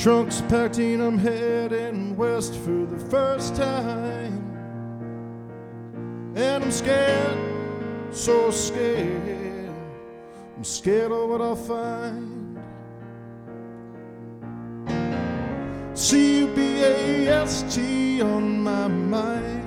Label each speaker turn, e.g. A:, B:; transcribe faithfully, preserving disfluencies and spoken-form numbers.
A: Trunks packed in, I'm heading west for the first time. And I'm scared, so scared. I'm scared of what I'll find. C U B A S T on my mind.